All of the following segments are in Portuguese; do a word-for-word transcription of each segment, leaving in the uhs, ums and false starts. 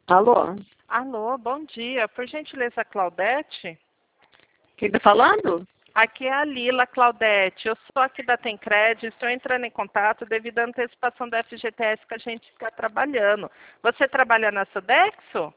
Alô? Alô, bom dia. Por gentileza, Claudete? Quem tá falando? Aqui é a Lila, Claudete. Eu sou aqui da Tencred, estou entrando em contato devido à antecipação da F G T S que a gente está trabalhando. Você trabalha na Sodexo?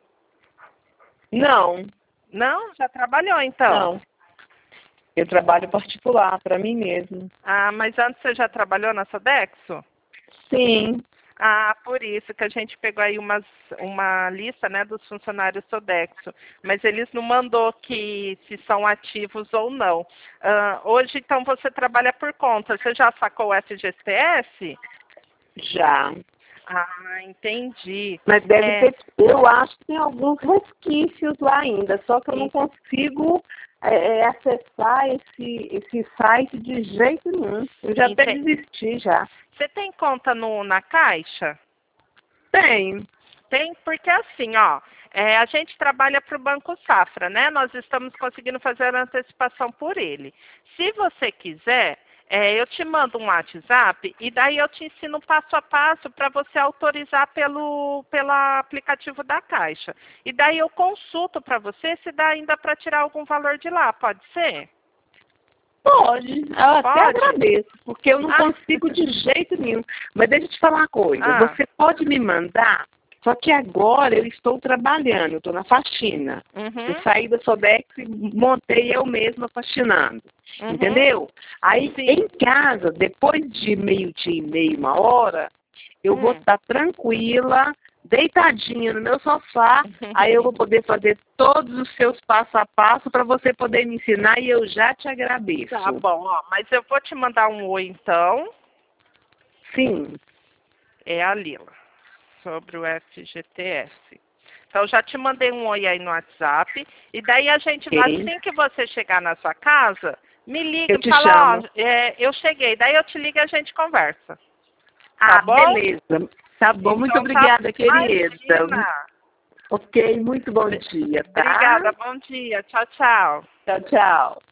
Não, Não? Já trabalhou então? não. Eu trabalho particular, para mim mesmo. Ah, mas antes você já trabalhou na Sodexo? Sim. Ah, por isso que a gente pegou aí umas, uma lista, né, dos funcionários Sodexo, mas eles não mandou que se são ativos ou não. Ah, hoje, então, você trabalha por conta. Você já sacou o F G T S? Já. Ah, entendi. Mas deve É, ter, eu acho que tem alguns resquícios lá ainda, só que eu não isso. consigo é, é, acessar esse, esse site de jeito nenhum. Eu já até Ente- desisti já. Você tem conta no, na Caixa? Tem. Tem, porque assim, ó, é, a gente trabalha para o Banco Safra, né? Nós estamos conseguindo fazer a antecipação por ele. Se você quiser, é, eu te mando um WhatsApp e daí eu te ensino passo a passo para você autorizar pelo, pelo aplicativo da Caixa. E daí eu consulto para você se dá ainda para tirar algum valor de lá, pode ser? Pode, eu até Pode? agradeço, porque eu não Ah, consigo de jeito nenhum. Mas deixa eu te falar uma coisa, ah, você pode me mandar, só que agora eu estou trabalhando, eu estou na faxina. Eu uhum, saí da Sodex e montei eu mesma faxinando, uhum, entendeu? Aí sim. em casa, depois de meio-dia e meio, uma hora, eu vou Hum. estar tranquila, deitadinha no meu sofá, aí eu vou poder fazer todos os seus passo a passo para você poder me ensinar e eu já te Tá agradeço. bom, ó, mas eu vou te mandar um oi então. Sim, É a Lila, sobre o F G T S. Então, já te mandei um oi aí no WhatsApp. E daí a gente, ok. assim que você chegar na sua casa, me liga Eu e te fala, ó, chamo. é, eu cheguei. Daí eu te ligo e a gente conversa. Tá Ah, bom? beleza. Tá bom, muito Então tá, obrigada, querida. imagina. Ok, muito bom Bri- dia, tá? Obrigada, bom dia. Tchau, tchau. Tchau, tchau.